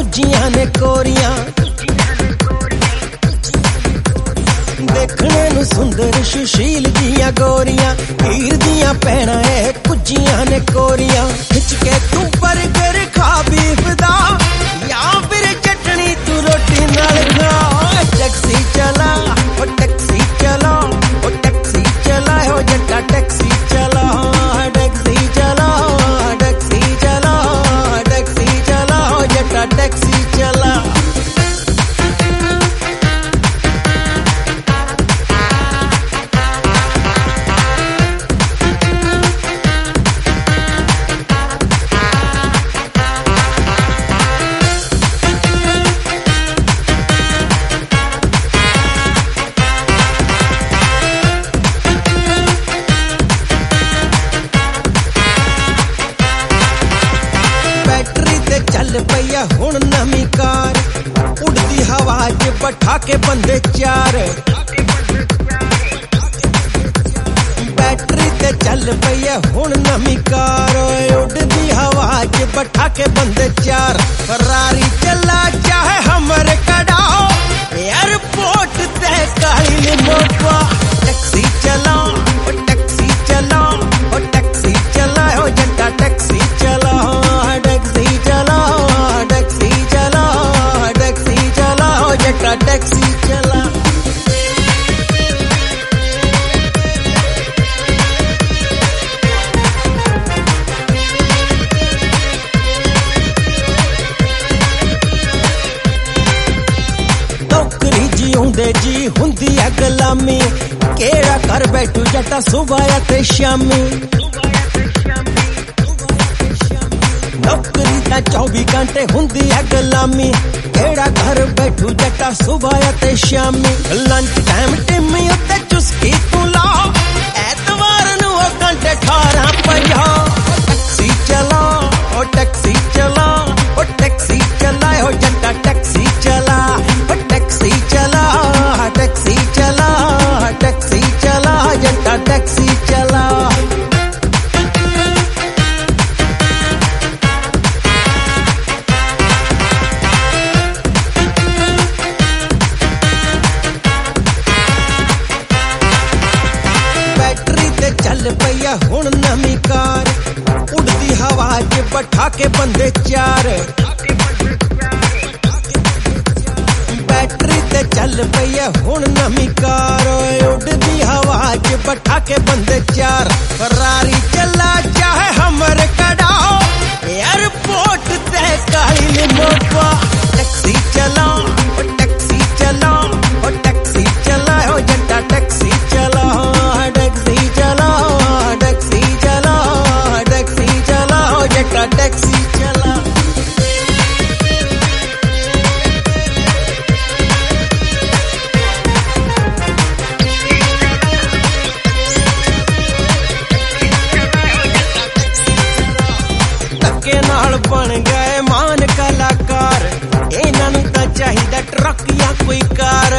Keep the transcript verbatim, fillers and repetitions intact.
दूजियां ने कोरियां देखने नू सुंदर सुशील दियां गोरियां हीर दियां भैणां ए कुजियां ने कोरियां खिच के तू बर्गर खा बीफ दा या फिर चटनी तू रोटी नाल खा। टैक्सी चला ओ टैक्सी चला ओ टैक्सी चला हो जट्टा टैक्सी चला टैक्सी चला टैक्सी चला टैक्सी चला हो जट्टा टैक्सी चला। चल पैया हुण नवी कार उड़दी हवा च बैठा के बंदे चार बैटरी ते चल पैया हुण नवी कार उड़दी हवा च बैठा के बंदे चार। फरारी चला चाहे हमर कड़ाओ एयरपोर्ट ते काली लिमोपा टैक्सी चला ओ टैक्सी चला ओ टैक्सी चला हो जट्टा टैक्सी चला टैक्सी चला टैक्सी चला टैक्सी चला हो जट्टा टैक्सी चला। नौकरी जीउंदे जी हुंदी है गुलामी केड़ा कर बैठू जट्टा सुबह ते शामी नौकरी ता चौबी घंटे हुंदी है गुलामी केड़ा घर बैठू जट्टा सुबह ते शामी। लंच टाइम टिम्मी उत्ते चुस्की तू ला ऐतवार नू घंटे अठारह पंजा टैक्सी चला ओ टैक्सी चला ओ टैक्सी चला हो जट्टा टैक्सी चला ओ टैक्सी चला टैक्सी चला टैक्सी चला जट्टा टैक्सी चला। चल पैया हुण नवी कार उड़दी हवा च बैठा के बंदे चार बैटरी ते चल पैया हुण नवी कार उड़दी हवा च बैठा के बंदे चार। फरारी चला चाहे हमर कड़ाओ एयरपोर्ट ते काली लिमोपा टैक्सी चला ओ टैक्सी चला ओ टैक्सी चला हो जट्टा टैक्सी चला टैक्सी चला टैक्सी चला टैक्सी चला हो जट्टा टैक्सी चला। धक्के नाल बन गए मान कलाकार इन्हां नूं तां चाहीदा ट्रक या कोई कार